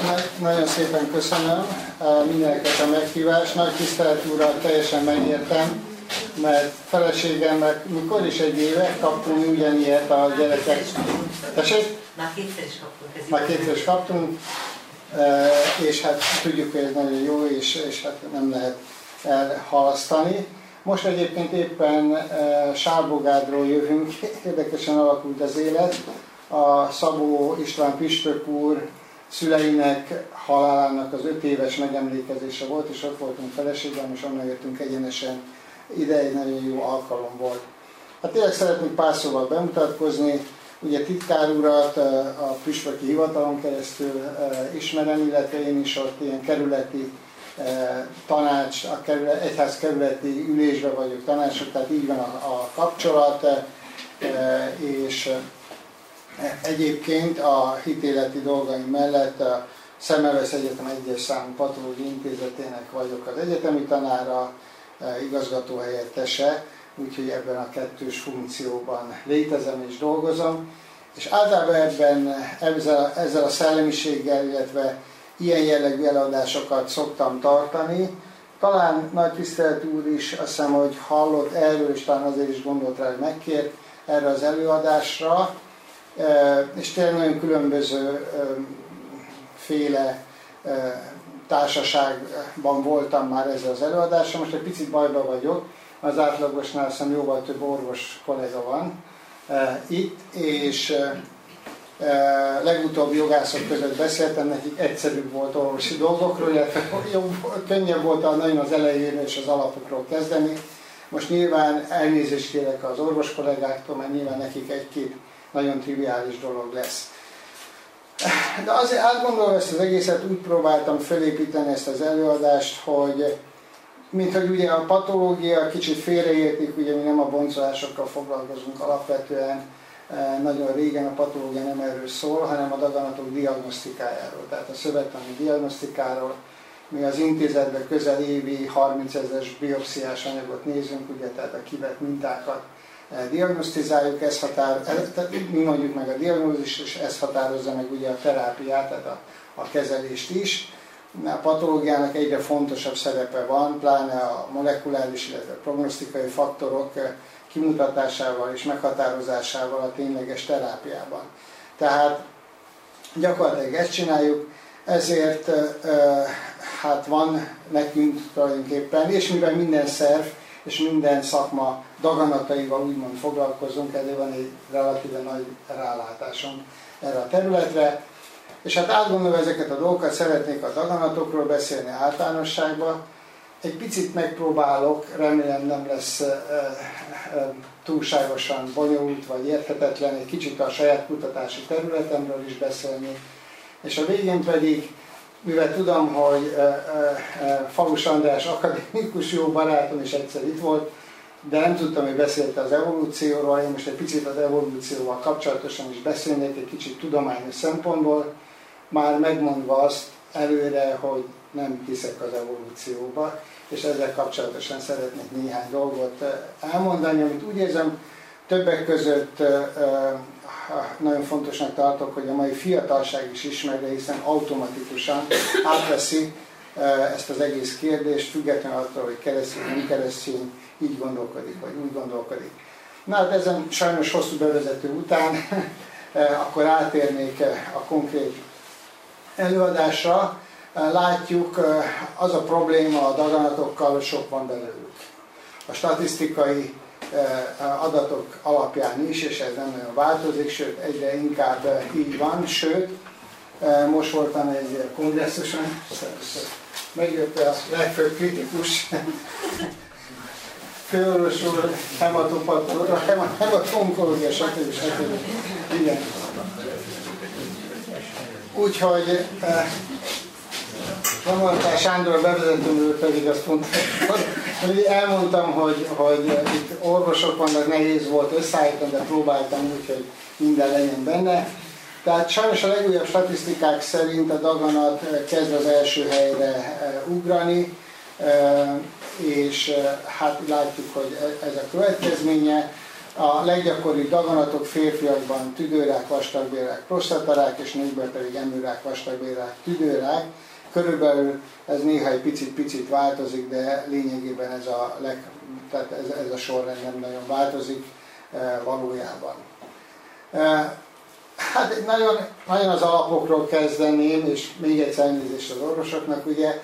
Nagyon szépen köszönöm mindenket a meghívást. Nagy tisztelet úrral teljesen megértem, mert feleségemnek mikor is egy éve kaptunk ugyanilyet a gyerekek. Tessék? Már kétszer is kaptunk. Már kétszer is kaptunk, és hát tudjuk, hogy ez nagyon jó, és hát nem lehet elhalasztani. Most egyébként éppen Sárbogádról jövünk, érdekesen alakult az élet. A Szabó István püspök úr szüleinek halálának az 5 éves megemlékezése volt, és ott voltunk feleségem, és onnan jöttünk egyenesen ide, egy nagyon jó alkalom volt. Hát tényleg szeretnék pár szóval bemutatkozni. Ugye titkár urat a püspöki hivatalon keresztül ismerem, illetve én is ott ilyen kerületi tanács, egyház kerületi ülésben vagyok tanácsok, tehát így van a kapcsolat, és egyébként a hitéleti dolgaim mellett a Szemmelweis Egyetem 1-es számú patológiai intézetének vagyok az egyetemi tanára, igazgató helyettese, úgyhogy ebben a kettős funkcióban létezem és dolgozom. És általában ezzel a szellemiséggel, illetve ilyen jellegű előadásokat szoktam tartani. Talán nagy tisztelt úr is azt hiszem, hogy hallott erről, és talán azért is gondolt rá, hogy megkért erre az előadásra. És tényleg nagyon különböző féle társaságban voltam már ezzel az előadással. Most egy picit bajba vagyok, az átlagosnál azt hiszem jóval több orvos kollega van itt, és legutóbb jogászok között beszéltem, nekik egyszerűbb volt orvosi dolgokról, illetve könnyebb volt nagyon az elején és az alapokról kezdeni. Most nyilván elnézést kérek az orvos kollégáktól, mert nyilván nekik egy-két nagyon triviális dolog lesz. De azért átgondolva ezt az egészet, úgy próbáltam felépíteni ezt az előadást, hogy mint hogy ugye a patológia kicsit félreértik, ugye mi nem a boncolásokkal foglalkozunk alapvetően, nagyon régen a patológia nem erről szól, hanem a daganatok diagnosztikájáról, tehát a szövettani diagnosztikáról. Mi az intézetben közel évi 30 000 biopsziás anyagot nézünk, ugye, tehát a kivett mintákat diagnosztizáljuk, mi mondjuk meg a diagnózist, és ez határozza meg ugye a terápiát, tehát a kezelést is. A patológiának egyre fontosabb szerepe van, pláne a molekuláris, illetve prognosztikai faktorok kimutatásával és meghatározásával a tényleges terápiában. Tehát gyakorlatilag ezt csináljuk, ezért hát van nekünk tulajdonképpen, és mivel minden szerv és minden szakma daganataival úgymond foglalkozunk, ezért van egy relatíve nagy rálátásunk erre a területre. És hát átgondolva ezeket a dolgokat, szeretnék a daganatokról beszélni általánosságban. Egy picit megpróbálok, remélem nem lesz túlságosan bonyolult vagy érthetetlen, egy kicsit a saját kutatási területemről is beszélni. És a végén pedig, mivel tudom, hogy Falus András akadémikus jó barátom is egyszer itt volt, de nem tudtam, hogy beszélte az evolúcióról, én most egy picit az evolúcióval kapcsolatosan is beszélnék, egy kicsit tudományos szempontból, már megmondva azt előre, hogy nem hiszek az evolúcióba, és ezzel kapcsolatosan szeretnék néhány dolgot elmondani, amit úgy érzem, többek között nagyon fontosnak tartok, hogy a mai fiatalság is ismerje, hiszen automatikusan átveszi ezt az egész kérdést, függetlenül attól, hogy keresztény, nem keresztény, így gondolkodik, vagy úgy gondolkodik. Na hát ezen sajnos hosszú bevezető után akkor átérnék a konkrét előadásra. Látjuk, az a probléma a daganatokkal, hogy sok van belőlük. A statisztikai adatok alapján is, és ez nem nagyon változik, sőt egyre inkább így van, sőt, most voltam egy kongresszuson, megjött a legfőbb kritikus, főorvos úr, hematopatológia, hematonkológia, stb. Igen. Úgyhogy Ramonatás Sándor bevezetőmről pedig azt mondta, hogy elmondtam, hogy itt orvosok vannak, nehéz volt összeállítani, de próbáltam úgy, hogy minden legyen benne. Tehát sajnos a legújabb statisztikák szerint a daganat kezd az első helyre ugrani, és hát látjuk, hogy ez a következménye. A leggyakoribb daganatok férfiakban tüdőrák, vastagbélrák, prostatarák, és nőkben pedig emőrák, vastagbélrák, tüdőrák. Körülbelül ez néha egy picit változik, de lényegében tehát ez a sorrend nem nagyon változik valójában. Hát nagyon az alapokról kezdeném, és még egyszer elnézést az orvosoknak, ugye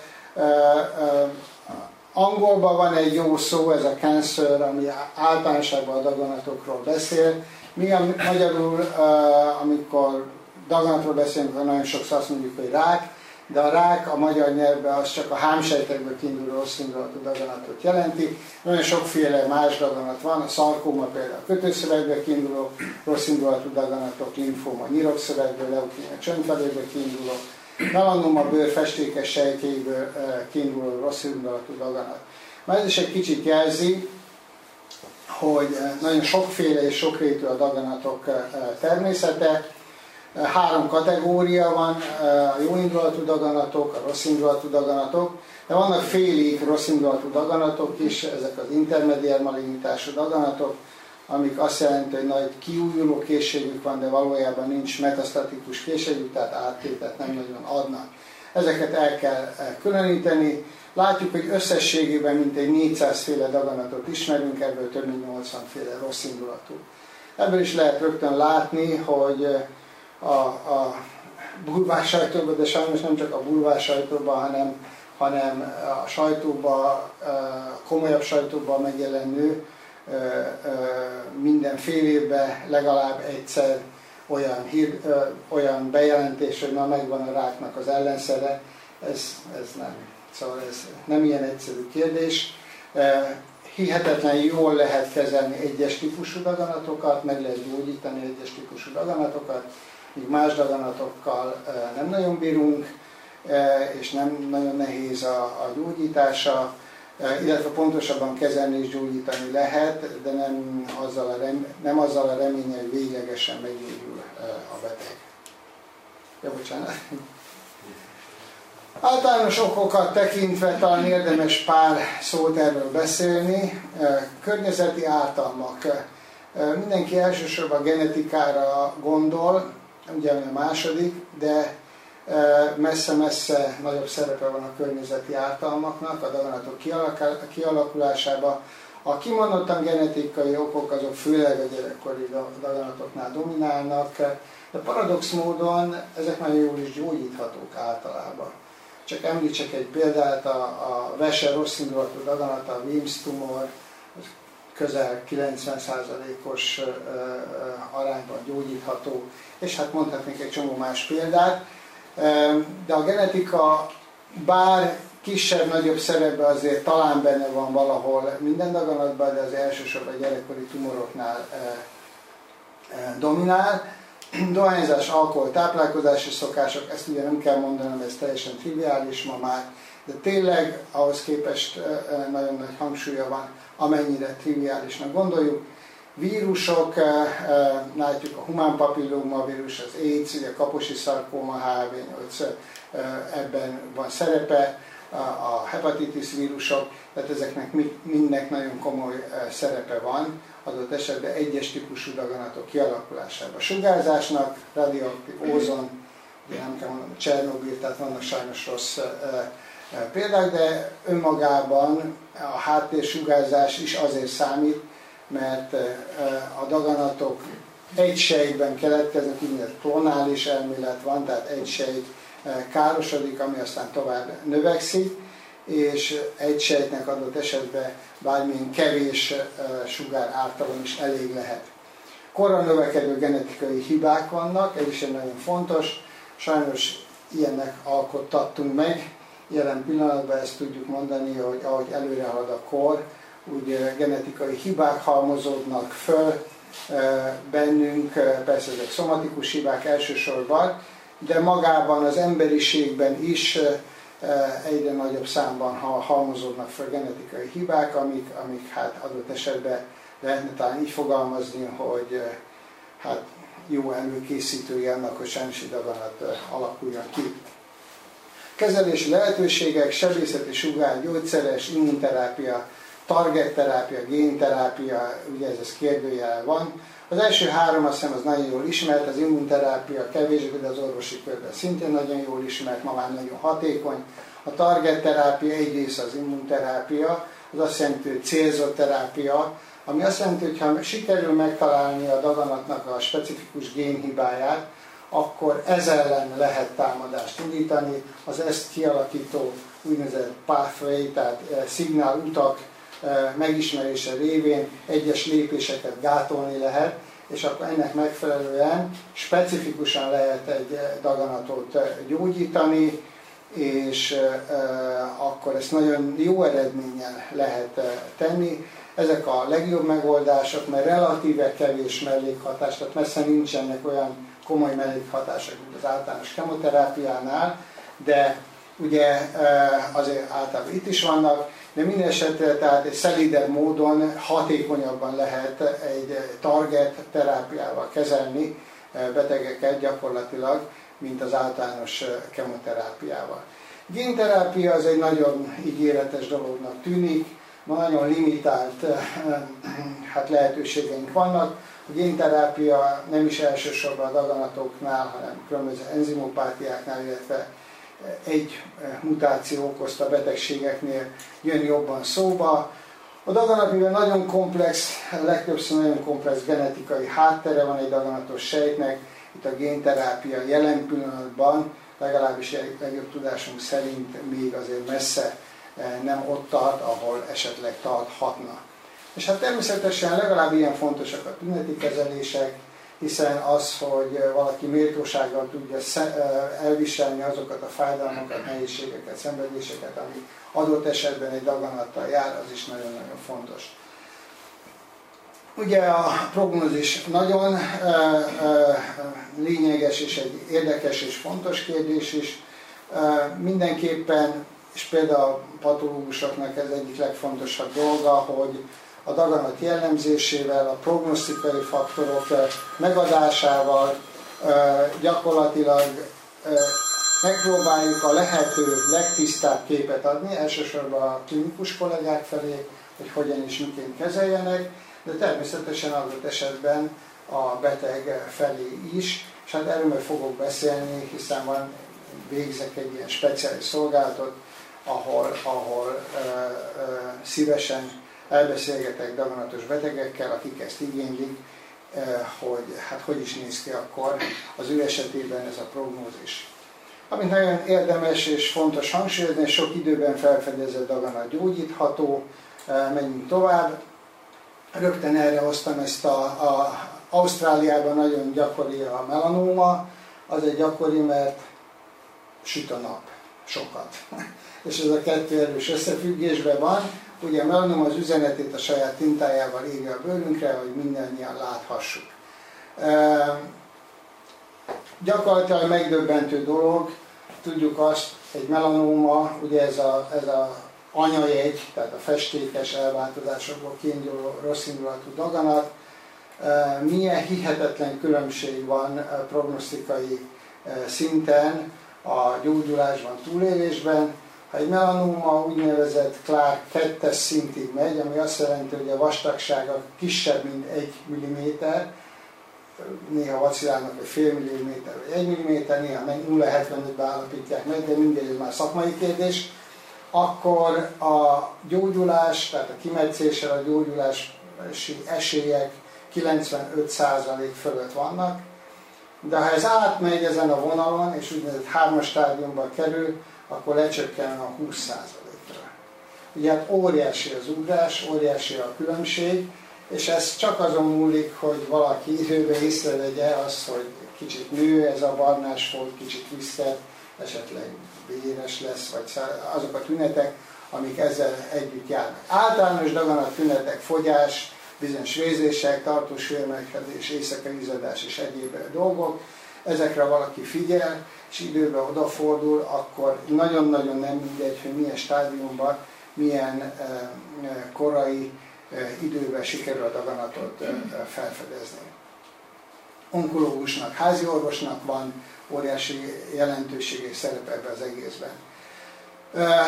angolban van egy jó szó, ez a cancer, ami általánosságban a daganatokról beszél. Mi magyarul, amikor daganatról beszélünk, akkor nagyon sokszor azt mondjuk, hogy rák, de a rák a magyar nyelvben az csak a hámsejtekből kiinduló rossz indulatú daganatot jelenti. Nagyon sokféle más daganat van, a szarkóma például a kötőszövegből kiinduló rossz indulatú daganatok, limfóma nyirokszövegből, leukémia csontvadérből kiinduló, melanoma bőr festékes sejtjéből kiinduló rossz indulatú daganat. Már ez is egy kicsit jelzi, hogy nagyon sokféle és sokrétű a daganatok természete. 3 kategória van, a jó indulatú daganatok, a rossz indulatú daganatok, de vannak félig rossz indulatú daganatok is, ezek az intermediár malignitású daganatok, amik azt jelenti, hogy nagy kiújuló készségük van, de valójában nincs metasztatikus készségük, tehát áttétet nem nagyon adnak. Ezeket el kell különíteni. Látjuk, hogy összességében mintegy 400 féle daganatot ismerünk, ebből több mint 80 féle rossz indulatú. Ebből is lehet rögtön látni, hogy a bulvár sajtóban, de sajnos nem csak a bulvár sajtóban, hanem a sajtóban, komolyabb sajtóban megjelenő minden fél évben legalább egyszer olyan bejelentés, hogy már megvan a ráknak az ellenszere, ez nem. Szóval ez nem ilyen egyszerű kérdés. Hihetetlen jól lehet kezelni egyes típusú daganatokat, meg lehet gyógyítani egyes típusú daganatokat, míg más daganatokkal nem nagyon bírunk, és nem nagyon nehéz a gyógyítása, illetve pontosabban kezelni és gyógyítani lehet, de nem azzal a reménnyel, hogy véglegesen meggyógyul a beteg. Ja, bocsánat. Általános okokat tekintve talán érdemes pár szót erről beszélni. Környezeti ártalmak. Mindenki elsősorban genetikára gondol, ugye a második, de messze-messze nagyobb szerepe van a környezeti ártalmaknak, a daganatok kialakulásában. A kimondottan genetikai okok azok főleg a gyerekkori daganatoknál dominálnak, de paradox módon ezek nagyon jól is gyógyíthatók általában. Csak említsek egy példát, a vese rossz indulatú daganata, a Wilms tumor, közel 90%-os arányban gyógyítható, és hát mondhatnék egy csomó más példát. De a genetika bár kisebb-nagyobb szerepben azért talán benne van valahol minden daganatban, de az elsősorban a gyerekkori tumoroknál dominál. Dohányzás, alkohol, táplálkozási szokások, ezt ugye nem kell mondanom, ez teljesen triviális ma már, de tényleg ahhoz képest nagyon nagy hangsúlya van, amennyire triviálisnak gondoljuk. Vírusok, látjuk a humán papilloma vírus, az AIDS, ugye a kaposi szarkóma, HIV-8, ebben van szerepe, a hepatitis vírusok, tehát ezeknek mindnek nagyon komoly szerepe van, adott esetben egyes típusú daganatok kialakulásában. A sugárzásnak, radioaktív ózon, ugye nem kell mondanom, Csernobil, tehát vannak sajnos rossz példák, de önmagában a háttérsugárzás is azért számít, mert a daganatok egy sejtben keletkeznek, úgynevezett klonális elmélet van, tehát egy sejt károsodik, ami aztán tovább növekszik, és egy sejtnek adott esetben bármilyen kevés sugár ártalom is elég lehet. Korra növekedő genetikai hibák vannak, ez is egy nagyon fontos, sajnos ilyennek alkottattunk meg. Jelen pillanatban ezt tudjuk mondani, hogy ahogy előre halad a kor, úgy genetikai hibák halmozódnak föl bennünk, persze ezek szomatikus hibák elsősorban, de magában az emberiségben is egyre nagyobb számban halmozódnak föl genetikai hibák, amik hát adott esetben lehetne talán így fogalmazni, hogy hát jó előkészítői annak, hogy sajnos daganat alakuljon ki. Kezelési lehetőségek, sebészeti sugár, gyógyszeres, immunterápia, targetterápia, génterápia, ugye ez kérdőjel van. Az első három azt hiszem az nagyon jól ismert, az immunterápia kevésbé, de az orvosi körben szintén nagyon jól ismert, ma már nagyon hatékony. A targetterápia egyrészt az immunterápia, az azt jelenti, hogy célzott terápia, ami azt jelenti, hogy ha sikerül megtalálni a daganatnak a specifikus génhibáját, akkor ez ellen lehet támadást indítani, az ezt kialakító úgynevezett pathway, tehát szignálutak megismerése révén egyes lépéseket gátolni lehet, és akkor ennek megfelelően specifikusan lehet egy daganatot gyógyítani, és akkor ezt nagyon jó eredménnyel lehet tenni. Ezek a legjobb megoldások, mert relatíve kevés mellékhatás, tehát messze nincsenek olyan komoly mellékhatások, mint az általános kemoterápiánál, de ugye azért általában itt is vannak, de minden esetre tehát egy szelídebb módon hatékonyabban lehet egy target terápiával kezelni betegeket gyakorlatilag, mint az általános kemoterápiával. Génterápia az egy nagyon ígéretes dolognak tűnik, ma nagyon limitált lehetőségeink vannak. A génterápia nem is elsősorban a daganatoknál, hanem különböző enzimopátiáknál, illetve egy mutáció okozta betegségeknél jön jobban szóba. A daganat, mivel nagyon komplex, legtöbbször nagyon komplex genetikai háttere van egy daganatos sejtnek, itt a génterápia jelen pillanatban, legalábbis legjobb tudásunk szerint még azért messze nem ott tart, ahol esetleg tarthatna. És hát természetesen legalább ilyen fontosak a tüneti kezelések, hiszen az, hogy valaki méltósággal tudja elviselni azokat a fájdalmakat, nehézségeket, szenvedéseket, ami adott esetben egy daganattal jár, az is nagyon-nagyon fontos. Ugye a prognózis nagyon lényeges és egy érdekes és fontos kérdés is. Mindenképpen, és például a patológusoknak ez egyik legfontosabb dolga, hogy a daganat jellemzésével, a prognosztikai faktorok megadásával gyakorlatilag megpróbáljuk a lehető legtisztább képet adni, elsősorban a klinikus kollégák felé, hogy hogyan és miként kezeljenek, de természetesen adott esetben a beteg felé is, és hát erről majd fogok beszélni, hiszen végzek egy ilyen speciális szolgálatot, ahol szívesen elbeszélgetek daganatos betegekkel, akik ezt igénylik, hogy hát hogy is néz ki akkor az ő esetében ez a prognózis. Amit nagyon érdemes és fontos hangsúlyozni, sok időben felfedezett daganat gyógyítható. Menjünk tovább. Rögtön erre hoztam ezt Ausztráliában nagyon gyakori a melanóma. Azért gyakori, mert süt a nap sokat. És ez a kettő erős összefüggésben van. Ugye a melanóma az üzenetét a saját tintájával írja a bőrünkre, hogy mindannyian láthassuk. Gyakorlatilag megdöbbentő dolog, tudjuk azt, egy melanóma, ugye ez a anyajegy, tehát a festékes elváltozásokból kiinduló rosszindulatú daganat, milyen hihetetlen különbség van prognosztikai szinten a gyógyulásban, túlélésben. Ha egy melanóma úgynevezett Clark 2-es szintig megy, ami azt jelenti, hogy a vastagsága kisebb, mint 1 mm, néha vacilálnak, hogy fél milliméter vagy 1 mm, néha 0,75-be állapítják meg, de mindegy, ez már szakmai kérdés, akkor a gyógyulás, tehát a kimetszéssel a gyógyulási esélyek 95% fölött vannak, de ha ez átmegy ezen a vonalon, és úgynevezett 3-as stádiumba kerül, akkor lecsökken a 20%-ra. Ugye hát óriási az ugrás, óriási a különbség, és ez csak azon múlik, hogy valaki időben észrevegye azt, hogy kicsit nő ez a barnás folt, kicsit vissza, esetleg véres lesz, vagy azok a tünetek, amik ezzel együtt járnak. Általános daganat tünetek, fogyás, bizonyos vézések, tartós félmelegedés, éjszakai izzadás és egyéb dolgok. Ezekre valaki figyel, és időben odafordul, akkor nagyon-nagyon nem mindegy, hogy milyen stádiumban, milyen korai időben sikerül a daganatot felfedezni. Onkológusnak, háziorvosnak van óriási jelentőség és szerep ebben az egészben.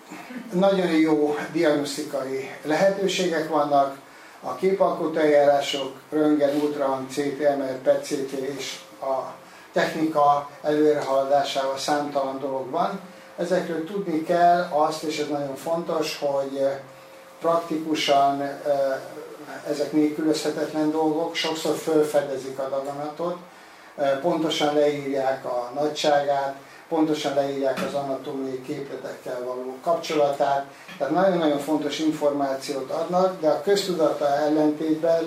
nagyon jó diagnosztikai lehetőségek vannak, a képalkotó eljárások, röntgen, ultrahang, CT, MR, PET-CT és a technika előrehaladásával számtalan dolog van. Ezekről tudni kell azt, és ez nagyon fontos, hogy praktikusan ezek nélkülözhetetlen dolgok, sokszor felfedezik a daganatot, pontosan leírják a nagyságát, pontosan leírják az anatómiai képletekkel való kapcsolatát, tehát nagyon-nagyon fontos információt adnak, de a köztudata ellentétben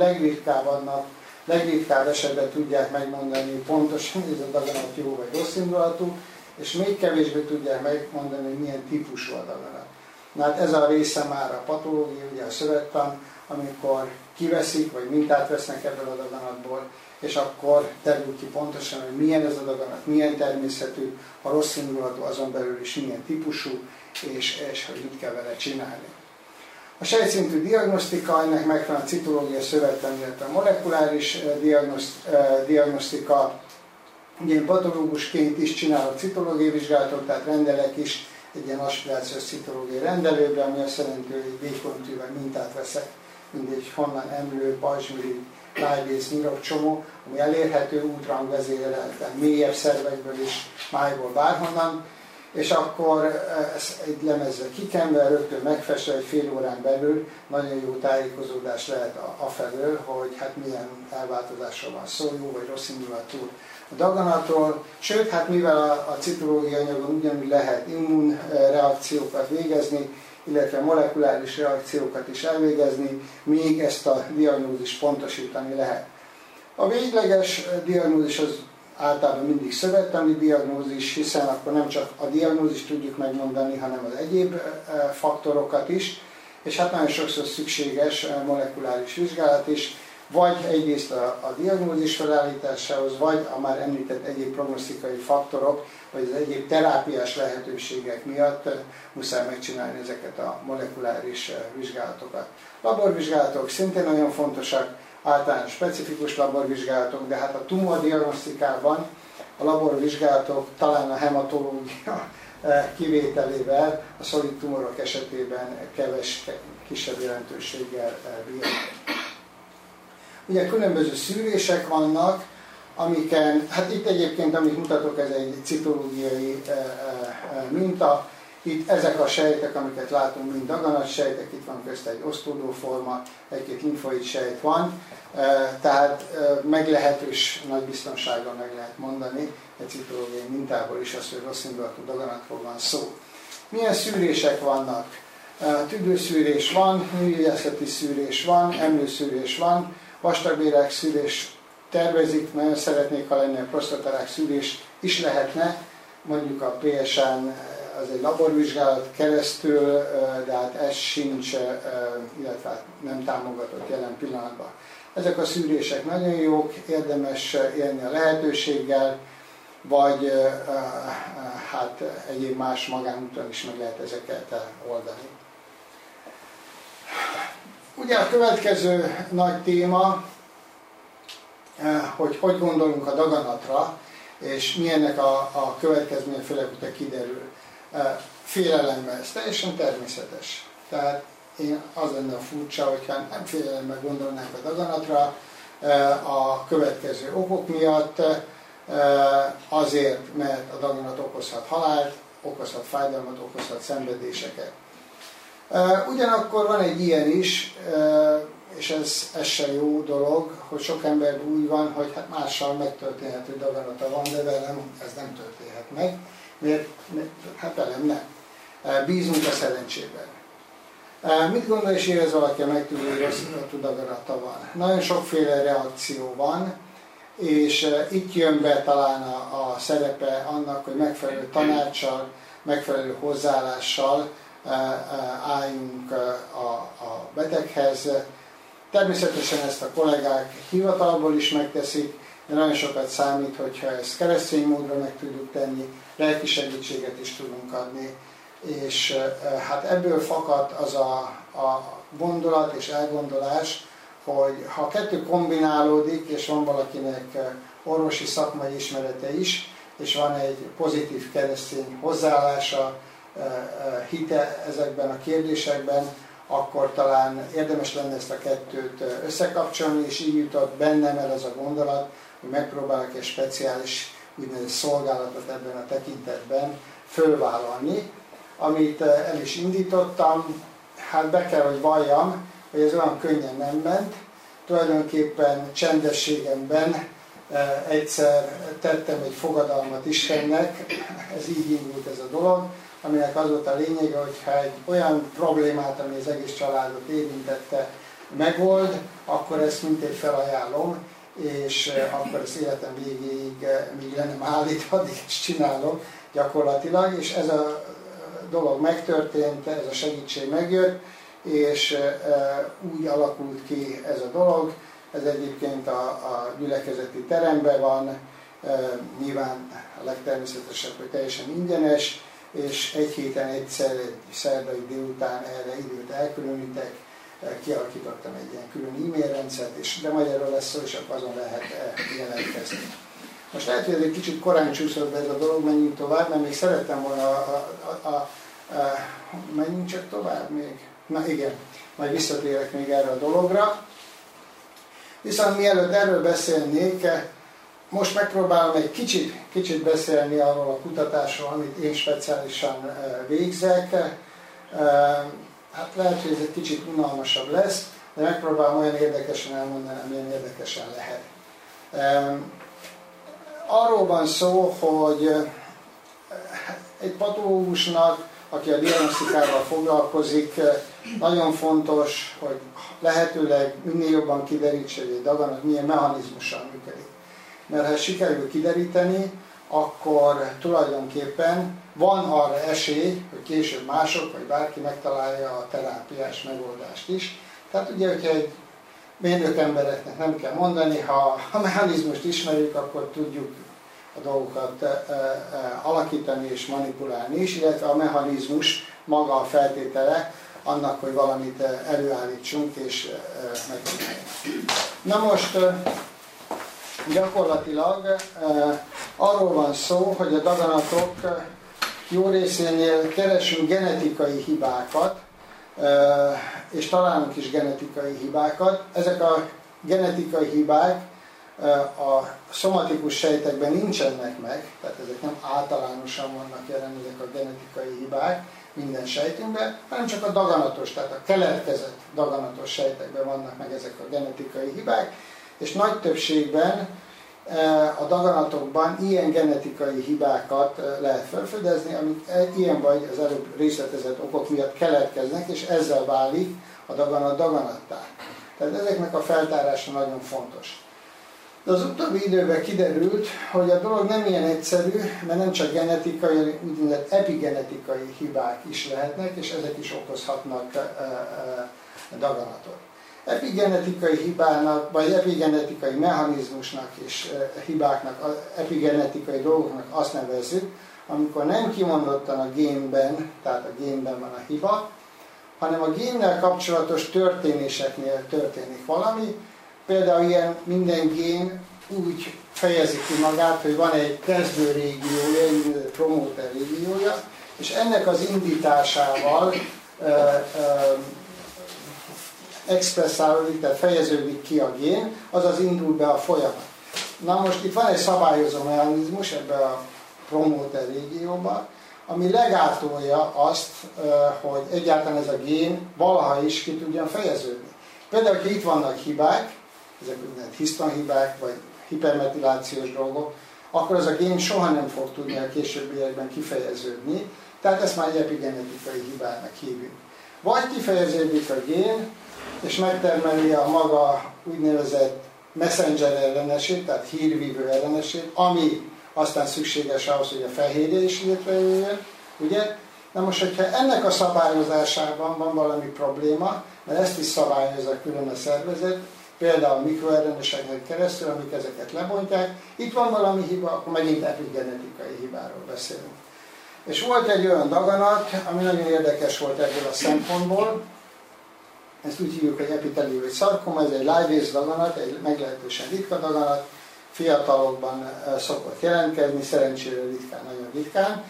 legritkább esetben tudják megmondani pontosan, hogy ez a daganat jó vagy rossz indulatú, és még kevésbé tudják megmondani, hogy milyen típusú a daganat. Na hát ez a része már a patológia, ugye a szövettan, amikor kiveszik, vagy mintát vesznek ebből a daganatból, és akkor derül ki pontosan, hogy milyen ez a daganat, milyen természetű, ha rossz indulatú, azon belül is milyen típusú, és hogy mit kell vele csinálni. A sejtszintű diagnosztika, ennek megfelelően a citológia, szövettan, illetve a molekuláris diagnosztika. Ugye én patológusként is csinálok citológiai vizsgálatot, tehát rendelek is egy ilyen aspirációs citológiai rendelőbe, ami azt jelenti, hogy egy vékonytűvel mintát veszek, mindegy honnan emlő, pajzsmirigy, lájvész, nyirokcsomó, ami elérhető ultrahang vezérelten, mélyebb szervekből is, májból, bárhonnan, és akkor ezt egy lemezre kikenve, rögtön megfestve egy fél órán belül nagyon jó tájékozódás lehet afelől, hogy hát milyen elváltozásról van szó, jó vagy rossz indulatú a daganatról, sőt, hát mivel a citológiai anyagon ugyanúgy lehet immunreakciókat végezni, illetve molekuláris reakciókat is elvégezni, még ezt a diagnózist pontosítani lehet. A végleges diagnózis az általában mindig szövettani diagnózis, hiszen akkor nem csak a diagnózist tudjuk megmondani, hanem az egyéb faktorokat is, és hát nagyon sokszor szükséges molekuláris vizsgálat is, vagy egyrészt a diagnózis felállításához, vagy a már említett egyéb prognosztikai faktorok, vagy az egyéb terápiás lehetőségek miatt muszáj megcsinálni ezeket a molekuláris vizsgálatokat. Laborvizsgálatok szintén nagyon fontosak, általános specifikus laborvizsgálatok, de hát a tumordiagnosztikában a laborvizsgálatok talán a hematológia kivételével a szolid tumorok esetében kisebb jelentőséggel bírnak. Ugye különböző szűrések vannak, amiken, hát itt egyébként, amit mutatok, ez egy citológiai minta. Itt ezek a sejtek, amiket látunk, mind daganatsejtek, itt van közt egy osztódóforma, egy-két limfoid sejt van, tehát meglehetős nagy biztonsággal meg lehet mondani egy citológiai mintából is azt, hogy rossz indulatú daganatról van szó. Milyen szűrések vannak? Tüdőszűrés van, nőgyógyászati szűrés van, emlőszűrés van, vastagbélrák szűrés tervezik, nagyon szeretnék, ha lenne a prostatarák szűrés is lehetne, mondjuk a PSA-n az egy laborvizsgálat keresztül, de hát ez sincs, illetve nem támogatott jelen pillanatban. Ezek a szűrések nagyon jók, érdemes élni a lehetőséggel, vagy hát egyéb más magánúton is meg lehet ezeket oldani. Ugye a következő nagy téma, hogy gondolunk a daganatra, és milyennek a következménye, főleg, hogy kiderül. Félelemmel, ez teljesen természetes. Tehát az lenne a furcsa, hogyha nem félelemmel gondolnánk a daganatra, a következő okok miatt, azért, mert a daganat okozhat halált, okozhat fájdalmat, okozhat szenvedéseket. Ugyanakkor van egy ilyen is, és ez se jó dolog, hogy sok ember úgy van, hogy hát mással megtörténhet, hogy daganata van, de velem ez nem történhet meg. Miért? Hát velem nem. Bízunk a szerencsében. Mit gondol és érez valaki, meg tudja, hogy rossz daganata van? Nagyon sokféle reakció van, és itt jön be talán a szerepe annak, hogy megfelelő tanácssal, megfelelő hozzáállással álljunk a beteghez. Természetesen ezt a kollégák hivatalból is megteszik, de nagyon sokat számít, hogyha ezt keresztény módra meg tudjuk tenni, lelki segítséget is tudunk adni, és hát ebből fakad az a gondolat és elgondolás, hogy ha a kettő kombinálódik, és van valakinek orvosi szakmai ismerete is, és van egy pozitív keresztény hozzáállása hite ezekben a kérdésekben, akkor talán érdemes lenne ezt a kettőt összekapcsolni, és így jutott bennem el az a gondolat, hogy megpróbálok egy speciális úgynevezett szolgálatot ebben a tekintetben fölvállalni, amit el is indítottam. Hát be kell, hogy valljam, hogy ez olyan könnyen nem ment. Tulajdonképpen csendességemben egyszer tettem egy fogadalmat Istennek, ez így indult ez a dolog, aminek az volt a lényege, hogyha egy olyan problémát, ami az egész családot érintette, megold, akkor ezt mindig felajánlom, és akkor ezt életem végéig, míg le nem állít, addig is csinálom gyakorlatilag, és ez a dolog megtörtént, ez a segítség megjött, és úgy alakult ki ez a dolog. Ez egyébként a gyülekezeti teremben van, nyilván a legtermészetesebb, hogy teljesen ingyenes, és egy héten egyszer, egy szerdai délután erre időt elkülönítek, kialakítottam egy ilyen külön e-mail rendszert, de majd erről lesz szó, és akkor azon lehet jelentkezni. Most lehet, hogy ez egy kicsit korán csúszott be ez a dolog, menjünk tovább, mert még szerettem volna menjünk csak tovább még. Na igen, majd visszatérek még erre a dologra. Viszont mielőtt erről beszélnék, most megpróbálom egy kicsit beszélni arról a kutatásról, amit én speciálisan végzek. Hát lehet, hogy ez egy kicsit unalmasabb lesz, de megpróbálom olyan érdekesen elmondani, amilyen érdekesen lehet. Arról van szó, hogy egy patológusnak, aki a diagnosztikával foglalkozik, nagyon fontos, hogy lehetőleg minél jobban kiderítse, hogy egy daganat milyen mechanizmussal működik. Mert ha sikerül kideríteni, akkor tulajdonképpen van arra esély, hogy később mások, vagy bárki megtalálja a terápiás megoldást is. Tehát ugye, hogyha egy mérnök embereknek nem kell mondani, ha a mechanizmust ismerjük, akkor tudjuk a dolgokat alakítani és manipulálni is, illetve a mechanizmus maga a feltétele annak, hogy valamit előállítsunk és megcsináljuk. Na most gyakorlatilag arról van szó, hogy a daganatok jó részénél keresünk genetikai hibákat, és találunk is genetikai hibákat. Ezek a genetikai hibák a szomatikus sejtekben nincsenek meg, tehát ezek nem általánosan vannak jelen, ezek a genetikai hibák minden sejtünkben, hanem csak a daganatos, tehát a keletkezett daganatos sejtekben vannak meg ezek a genetikai hibák, és nagy többségben a daganatokban ilyen genetikai hibákat lehet felfedezni, amik ilyen vagy az előbb részletezett okok miatt keletkeznek, és ezzel válik a daganat daganattá. Tehát ezeknek a feltárása nagyon fontos. De az utóbbi időben kiderült, hogy a dolog nem ilyen egyszerű, mert nem csak genetikai, úgynevezett epigenetikai hibák is lehetnek, és ezek is okozhatnak daganatot. Epigenetikai hibának, vagy epigenetikai mechanizmusnak és hibáknak, epigenetikai dolgoknak azt nevezzük, amikor nem kimondottan a génben, tehát a génben van a hiba, hanem a génnel kapcsolatos történéseknél történik valami. Például ilyen minden gén úgy fejezi ki magát, hogy van egy kezdő régiója, egy promóter régiója, és ennek az indításával expresszálódik, tehát fejeződik ki a gén, azaz indul be a folyamat. Na most itt van egy szabályozó mechanizmus ebbe a promóter régióban, ami legátolja azt, hogy egyáltalán ez a gén valaha is ki tudjon fejeződni. Például, hogy itt vannak hibák, ezek úgynevezett hisztonhibák, vagy hipermetilációs dolgok, akkor az a gén soha nem fog tudni a későbbiekben kifejeződni, tehát ezt már egy epigenetikai hibának hívjuk. Vagy kifejeződik a gén, és megtermeli a maga úgynevezett messenger ellenesét, tehát hírvívő ellenesét, ami aztán szükséges ahhoz, hogy a fehérjés létrejöjjön, ugye? Na most, hogyha ennek a szabályozásában van valami probléma, mert ezt is szabályozza külön a szervezet, például mikroRNA-seken keresztül, amik ezeket lebontják, itt van valami hiba, akkor megint epigenetikai hibáról beszélünk. És volt egy olyan daganat, ami nagyon érdekes volt ebből a szempontból, ezt úgy hívjuk, hogy epitelioid szarkoma, ez egy live daganat, egy meglehetősen ritka daganat, fiatalokban szokott jelentkezni, szerencsére ritkán, nagyon ritkán.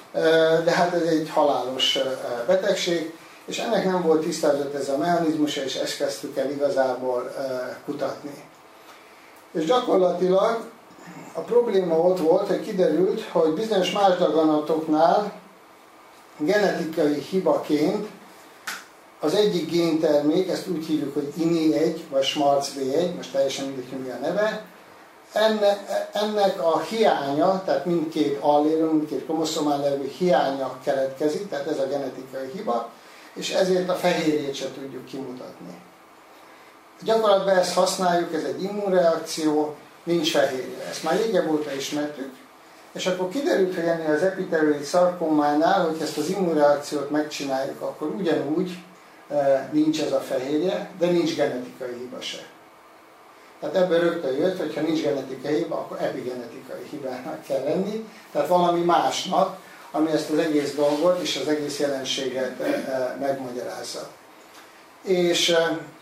de hát ez egy halálos betegség, és ennek nem volt tisztázott ez a mechanizmusa, és ezt kezdtük el igazából kutatni. És gyakorlatilag a probléma ott volt, hogy kiderült, hogy bizonyos más daganatoknál genetikai hibaként az egyik géntermék, ezt úgy hívjuk, hogy INI1 vagy SMARCB1, most teljesen mindegy, hogy mi a neve, ennek a hiánya, tehát mindkét alléről, mindkét kromoszomán levő hiánya keletkezik, tehát ez a genetikai hiba, és ezért a fehérjét sem tudjuk kimutatni. Gyakorlatban ezt használjuk, ez egy immunreakció, nincs fehérje. Ezt már régebb óta ismertük, és akkor kiderült, hogy ennél az epitelioid szarkómánál, hogy ezt az immunreakciót megcsináljuk, akkor ugyanúgy nincs ez a fehérje, de nincs genetikai hiba se. Tehát ebből rögtön jött, hogy ha nincs genetikai hiba, akkor epigenetikai hibának kell lenni, tehát valami másnak, ami ezt az egész dolgot és az egész jelenséget megmagyarázza. És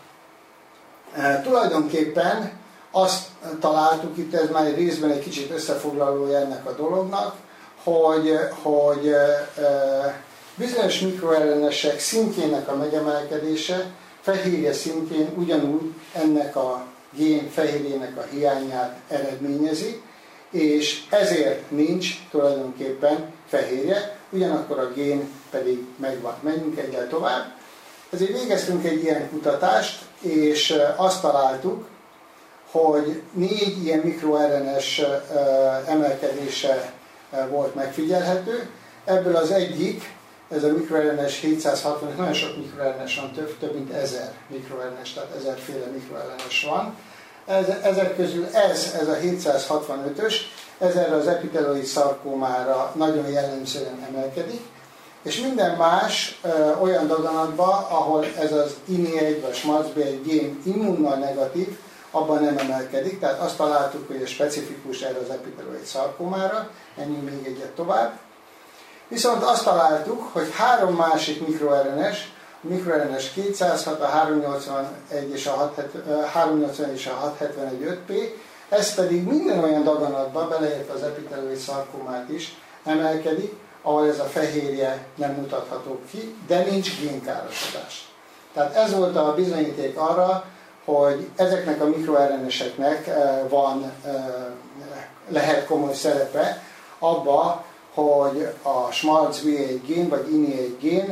tulajdonképpen azt találtuk itt, ez már részben egy kicsit összefoglalója ennek a dolognak, hogy bizonyos mikroRNS-ek szintjének a megemelkedése fehérje szintjén ugyanúgy ennek a gén fehérjének a hiányát eredményezi, és ezért nincs tulajdonképpen fehérje, ugyanakkor a gén pedig megvan. Menjünk egyel tovább. Ezért végeztünk egy ilyen kutatást, és azt találtuk, hogy 4 ilyen mikroRNS emelkedése volt megfigyelhető. Ebből az egyik, ez a mikroRNS 760, nagyon sok mikroRNS van, több mint 1000 mikroRNS, tehát 1000 féle mikroRNS van. Ezek közül ez a 765-ös, ez erre az epitelioid szarkómára nagyon jellemzően emelkedik, és minden más olyan daganatban, ahol ez az INI1 vagy SMARCB1 gén immunnal negatív, abban nem emelkedik, tehát azt találtuk, hogy ez specifikus erre az epitelioid szarkómára, menjünk még egyet tovább. Viszont azt találtuk, hogy 3 másik mikroRNS, a mikroRNS 206, a 381 és a 671-5P, ez pedig minden olyan daganatban, beleértve az epitelioid szarkómát is, emelkedik, ahol ez a fehérje nem mutatható ki, de nincs génkárosodás. Tehát ez volt a bizonyíték arra, hogy ezeknek a mikroRNS-eknek lehet komoly szerepe abba, hogy a SMARCB1 gén vagy INI1 gén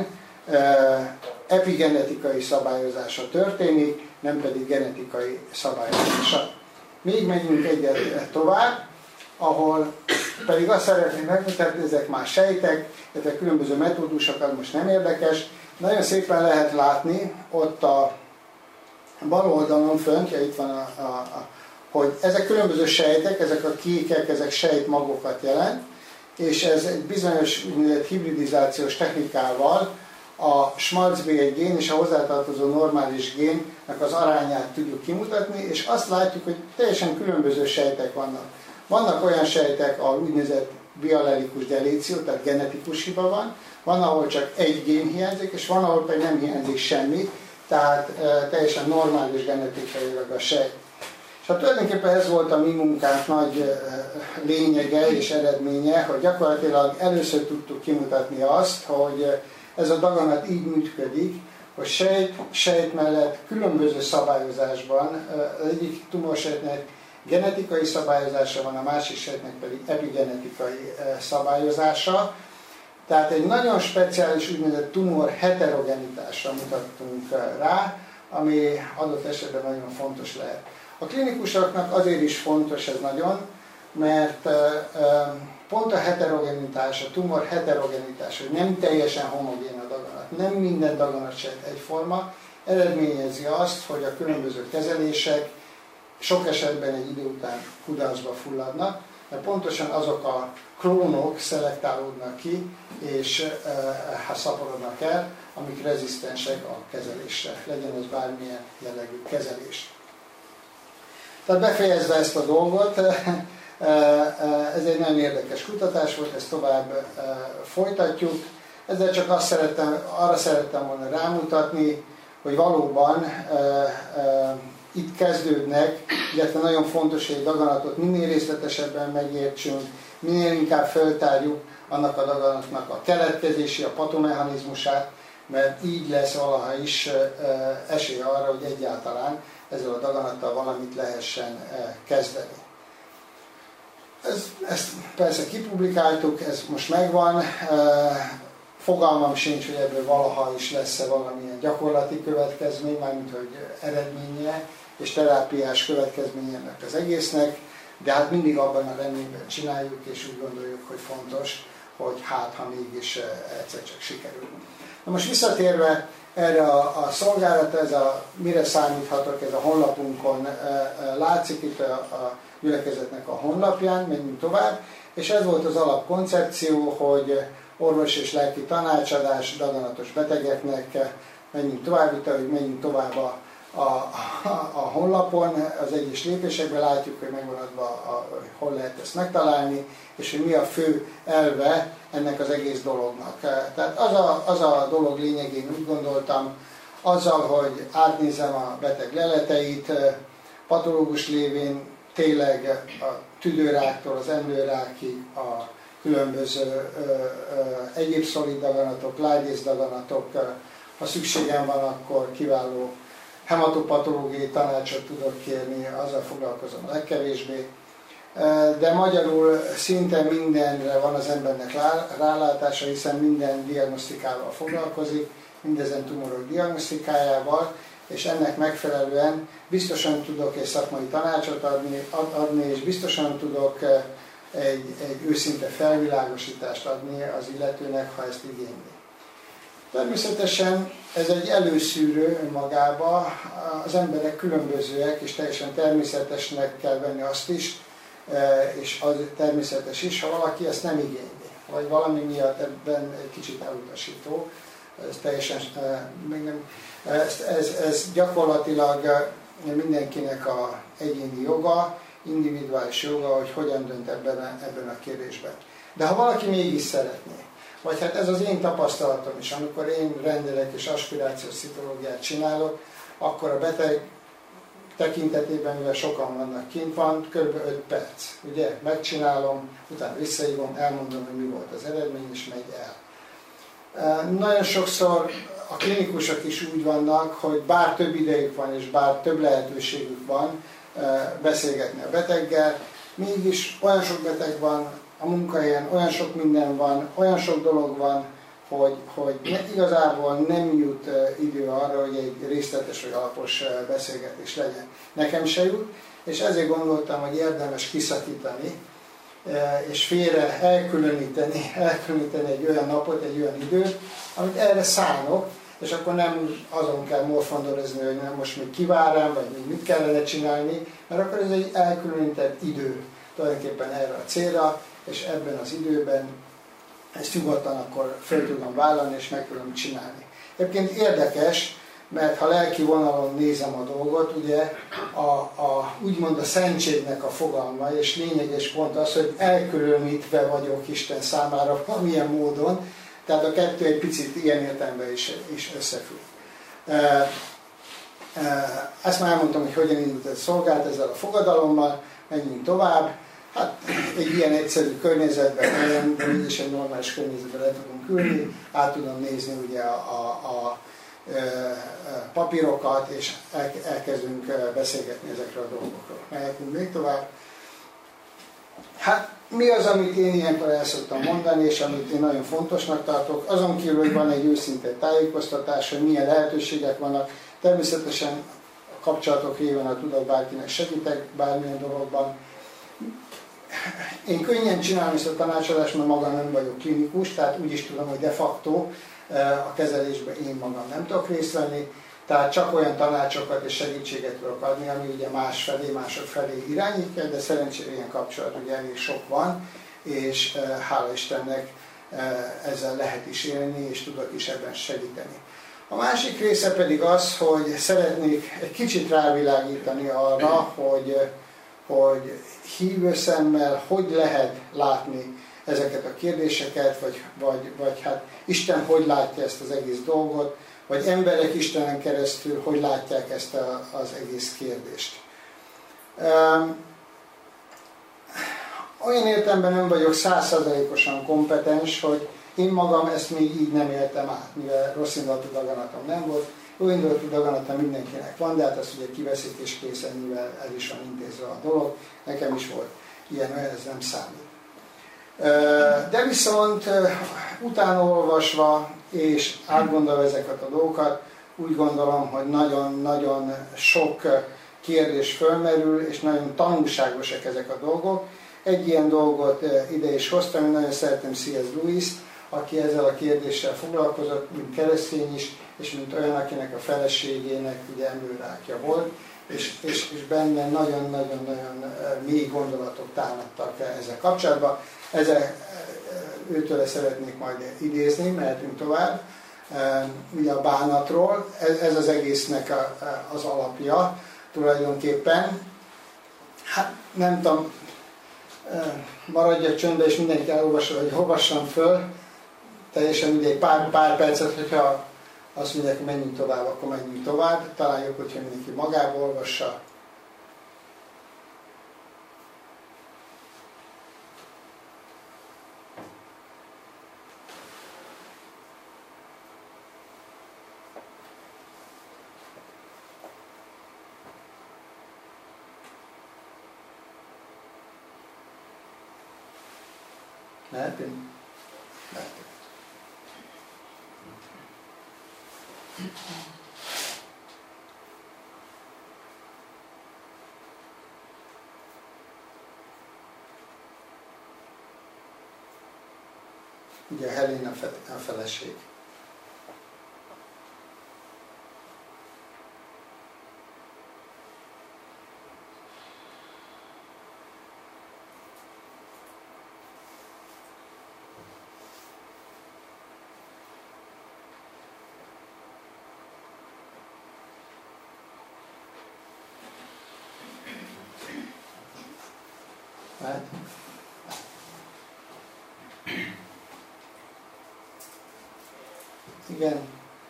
epigenetikai szabályozása történik, nem pedig genetikai szabályozása. Még megyünk egyet tovább, ahol pedig azt szeretném megmutatni, ezek már sejtek, ezek különböző metódusokat, most nem érdekes. Nagyon szépen lehet látni ott a bal oldalon fönt, itt van hogy ezek különböző sejtek, ezek a kékek, ezek sejtmagokat jelent, és ez egy bizonyos hibridizációs technikával a SMARCB1 gén és a hozzátartozó normális génnek az arányát tudjuk kimutatni, és azt látjuk, hogy teljesen különböző sejtek vannak. Vannak olyan sejtek, ahol úgynevezett biallelikus delíció, tehát genetikus hiba van ahol csak egy gén hiányzik, és van, ahol pedig nem hiányzik semmi, tehát teljesen normális genetikailag a sejt. És hát tulajdonképpen ez volt a mi munkánk nagy lényege és eredménye, hogy gyakorlatilag először tudtuk kimutatni azt, hogy ez a daganat így működik, hogy sejt mellett különböző szabályozásban, az egyik tumorsejtnek genetikai szabályozása van, a másik sejtnek pedig epigenetikai szabályozása. Tehát egy nagyon speciális úgynevezett tumor heterogenitásra mutattunk rá, ami adott esetben nagyon fontos lehet. A klinikusoknak azért is fontos ez nagyon, mert pont a heterogenitás, a tumor heterogenitás, hogy nem teljesen homogén a daganat, nem minden daganatsejt egyforma, eredményezi azt, hogy a különböző kezelések sok esetben egy idő után kudarcba fulladnak, mert pontosan azok a klónok szelektálódnak ki, és szaporodnak el, amik rezisztensek a kezelésre, legyen ez bármilyen jellegű kezelés. Tehát befejezve ezt a dolgot, ez egy nagyon érdekes kutatás volt, ezt tovább folytatjuk. Ezzel csak arra szerettem volna rámutatni, hogy valóban itt kezdődnek, illetve nagyon fontos, hogy egy daganatot minél részletesebben megértsünk, minél inkább feltárjuk annak a daganatnak a keletkezési, a patomechanizmusát, mert így lesz valaha is esély arra, hogy egyáltalán ezzel a daganattal valamit lehessen kezdeni. Ezt persze kipublikáltuk, ez most megvan, fogalmam sincs, hogy ebből valaha is lesz-e valamilyen gyakorlati következmény, mármint hogy eredménye és terápiás következménye ennek az egésznek, de hát mindig abban a reményben csináljuk, és úgy gondoljuk, hogy fontos, hogy hát, ha mégis egyszer csak sikerül. Na most visszatérve erre a szolgálatra, mire számíthatok, ez a honlapunkon látszik, itt a gyülekezetnek a honlapján, menjünk tovább, és ez volt az alapkoncepció, hogy orvos és lelki tanácsadás daganatos betegeknek, menjünk tovább, itt, hogy menjünk tovább a honlapon, az egyes lépésekben látjuk, hogy megvan adva, hol lehet ezt megtalálni, és hogy mi a fő elve ennek az egész dolognak. Tehát az a dolog lényegén úgy gondoltam, azzal, hogy átnézem a beteg leleteit, patológus lévén tényleg a tüdőráktól az emlőrákig, a különböző egyéb szolid daganatok, lágyész daganatok, ha szükségem van, akkor kiváló hematopatológiai tanácsot tudok kérni, azzal foglalkozom a legkevésbé. De magyarul szinte mindenre van az embernek rálátása, hiszen minden diagnosztikával foglalkozik, mindezen tumorok diagnosztikájával, és ennek megfelelően biztosan tudok egy szakmai tanácsot adni és biztosan tudok egy őszinte felvilágosítást adni az illetőnek, ha ezt igényli. Természetesen ez egy előszűrő önmagába, az emberek különbözőek, és teljesen természetesnek kell venni azt is, és az természetes is, ha valaki ezt nem igényli, vagy valami miatt ebben egy kicsit elutasító, ez teljesen, ez gyakorlatilag mindenkinek a egyéni joga, individuális joga, hogy hogyan dönt ebben a kérdésben. De ha valaki mégis szeretné, vagy hát ez az én tapasztalatom is, amikor én rendelek és aspirációs citológiát csinálok, akkor a beteg tekintetében, mivel sokan vannak kint van, kb. 5 perc. Ugye, megcsinálom, utána visszahívom, elmondom, hogy mi volt az eredmény, és megy el. Nagyon sokszor a klinikusok is úgy vannak, hogy bár több idejük van, és bár több lehetőségük van beszélgetni a beteggel, mégis olyan sok beteg van a munkahelyen, olyan sok minden van, olyan sok dolog van, hogy igazából nem jut idő arra, hogy egy részletes vagy alapos beszélgetés legyen. Nekem se jut, és ezért gondoltam, hogy érdemes kiszakítani, és félre elkülöníteni egy olyan napot, egy olyan időt, amit erre szánok, és akkor nem azon kell morfondorozni, hogy nem most még kivár rám, vagy még mit kellene csinálni, mert akkor ez egy elkülönített idő tulajdonképpen erre a célra, és ebben az időben ezt nyugodtan akkor fel tudom vállalni, és meg tudom csinálni. Egyébként érdekes, mert ha lelki vonalon nézem a dolgot, ugye úgymond a szentségnek a fogalma, és lényeges pont az, hogy elkülönítve vagyok Isten számára valamilyen módon, tehát a kettő egy picit ilyen értelemben is összefügg. Ezt már elmondtam, hogy hogyan indult ez a szolgálat ezzel a fogadalommal, menjünk tovább. Hát egy ilyen egyszerű környezetben, mégis egy normális környezetben le tudunk ülni, át tudom nézni ugye a papírokat, és elkezdünk beszélgetni ezekről a dolgokról. Mehetünk még tovább. Hát mi az, amit én ilyenkor el szoktam mondani, és amit én nagyon fontosnak tartok, azon kívül, hogy van egy őszinte tájékoztatás, hogy milyen lehetőségek vannak, természetesen a kapcsolatok révén, ha tudok bárkinek segítek bármilyen dologban. Én könnyen csinálom ezt a tanácsadást, mert magam nem vagyok klinikus, tehát úgy is tudom, hogy de facto a kezelésben én magam nem tudok részt venni, tehát csak olyan tanácsokat és segítséget tudok adni, ami ugye mások felé irányítja, de szerencsére ilyen kapcsolat ugye elég sok van, és hála Istennek ezzel lehet is élni, és tudok is ebben segíteni. A másik része pedig az, hogy szeretnék egy kicsit rávilágítani arra, hogy hívő szemmel hogy lehet látni ezeket a kérdéseket, vagy hát Isten hogy látja ezt az egész dolgot, vagy emberek Istenen keresztül hogy látják ezt az egész kérdést. Olyan értelemben nem vagyok 100%-osan kompetens, hogy én magam ezt még így nem éltem át, mivel rossz indulatú daganatom nem volt. Jó indulatú daganatom mindenkinek van, de hát azt ugye kiveszik és készen, mivel el is van intézve a dolog. Nekem is volt ilyen, ez nem számít. De viszont utána olvasva és átgondolva ezeket a dolgokat, úgy gondolom, hogy nagyon-nagyon sok kérdés fölmerül, és nagyon tanulságosak ezek a dolgok. Egy ilyen dolgot ide is hoztam, én nagyon szeretem C.S. Lewis-t, aki ezzel a kérdéssel foglalkozott, mint keresztény is, és mint olyan, akinek a feleségének ugye emlőrákja volt, és benne nagyon-nagyon mély gondolatok támadtak ezzel kapcsolatban. Őtől szeretnék majd idézni, mehetünk tovább. Ugye a bánatról, ez az egésznek az alapja tulajdonképpen. Hát nem tudom, maradjak csöndbe, és mindenki elolvassa, hogy olvassam föl. Teljesen ugye egy pár percet, hogyha azt mondják, hogy menjünk tovább, akkor menjünk tovább. Talán jobb, hogyha mindenki magába olvassa. Mehetünk? Mehetünk. Ugye Helena a feleség. Igen.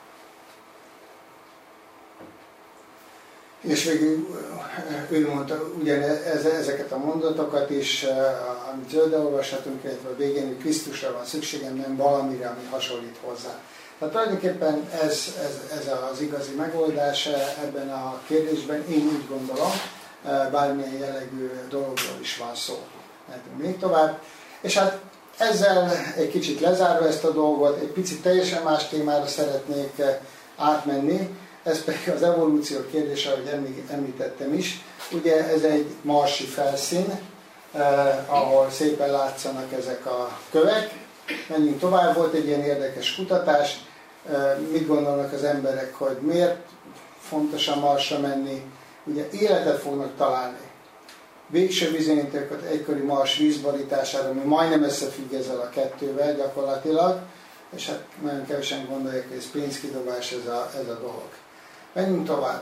És végül ő mondta ezeket a mondatokat is, amit zöldre olvashatunk, illetve a végén, hogy Krisztusra van szükségem, nem valamire, ami hasonlít hozzá. Tehát tulajdonképpen ez az igazi megoldás ebben a kérdésben, én úgy gondolom, bármilyen jellegű dologról is van szó. Mehetünk még tovább. És hát ezzel egy kicsit lezárva ezt a dolgot, egy picit teljesen más témára szeretnék átmenni, ez pedig az evolúció kérdése, ahogy említettem is. Ugye ez egy marsi felszín, ahol szépen látszanak ezek a kövek. Menjünk tovább, volt egy ilyen érdekes kutatás, mit gondolnak az emberek, hogy miért fontos a Marsra menni. Ugye életet fognak találni. Végső bizonyítékokat egykori Mars vízborítására, ami majdnem összefügg ezzel a kettővel gyakorlatilag, és hát nagyon kevesen gondolják, hogy ez pénzkidobás ez a dolog. Menjünk tovább.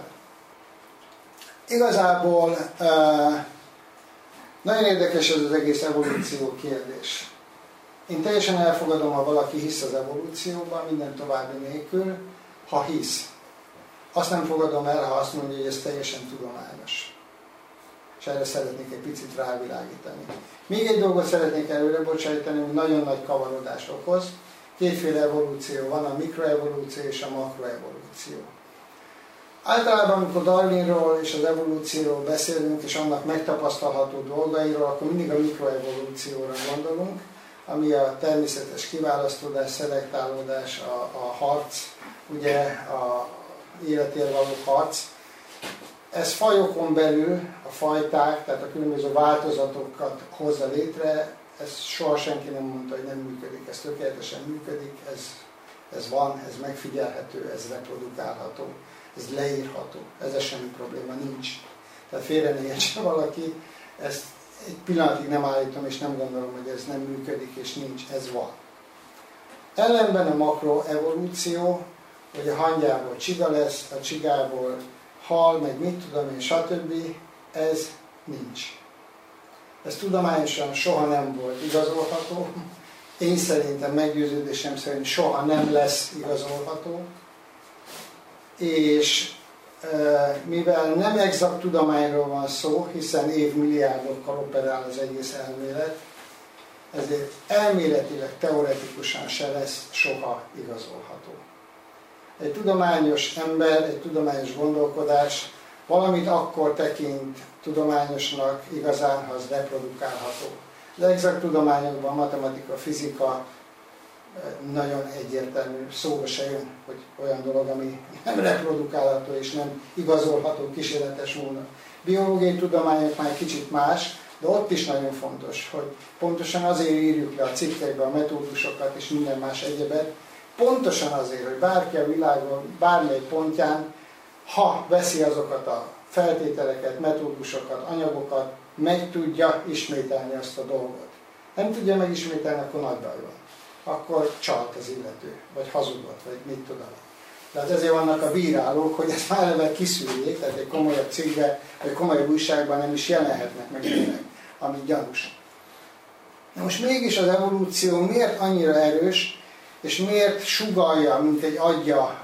Igazából nagyon érdekes ez az egész evolúció kérdés. Én teljesen elfogadom, ha valaki hisz az evolúcióban, minden további nélkül, ha hisz. Azt nem fogadom el, ha azt mondja, hogy ez teljesen tudományos. És erre szeretnék egy picit rávilágítani. Még egy dolgot szeretnék előre bocsájtani, hogy nagyon nagy kavarodást okoz. Kétféle evolúció van, a mikroevolúció és a makroevolúció. Általában, amikor Darwinról és az evolúcióról beszélünk, és annak megtapasztalható dolgairól, akkor mindig a mikroevolúcióra gondolunk, ami a természetes kiválasztódás, szelektálódás, a harc, ugye a életért való harc. Ez fajokon belül a fajták, tehát a különböző változatokat hozza létre, ezt soha senki nem mondta, hogy nem működik, ez tökéletesen működik, ez van, ez megfigyelhető, ez reprodukálható, ez leírható, ez semmi probléma nincs. Tehát félre ne értse valaki, ezt egy pillanatig nem állítom, és nem gondolom, hogy ez nem működik, és nincs, ez van. Ellenben a makroevolúció, hogy a hangyából csiga lesz, a csigából hal, meg mit tudom én, stb. Ez nincs. Ez tudományosan soha nem volt igazolható. Én szerintem, meggyőződésem szerint soha nem lesz igazolható. És mivel nem exakt tudományról van szó, hiszen évmilliárdokkal operál az egész elmélet, ezért elméletileg, teoretikusan se lesz soha igazolható. Egy tudományos ember, egy tudományos gondolkodás valamit akkor tekint tudományosnak igazán, ha az reprodukálható. De exakt tudományokban, matematika, fizika nagyon egyértelmű, szóba se jön, hogy olyan dolog, ami nem reprodukálható és nem igazolható kísérletes módon. Biológiai tudományok már kicsit más, de ott is nagyon fontos, hogy pontosan azért írjuk le a cikkekbe a metódusokat és minden más egyebet, pontosan azért, hogy bárki a világon bármely pontján, ha veszi azokat a feltételeket, metódusokat, anyagokat, meg tudja ismételni azt a dolgot. Nem tudja megismételni, akkor nagy baj van. Akkor csalt az illető, vagy hazudott, vagy mit tudom. Tehát ezért vannak a bírálók, hogy ezt már eleve kiszűrjék, tehát egy komolyabb cikkben, vagy komolyabb újságban nem is jelenhetnek meg ilyenek, ami gyanús. Na most mégis az evolúció miért annyira erős, és miért sugallja, mint egy adja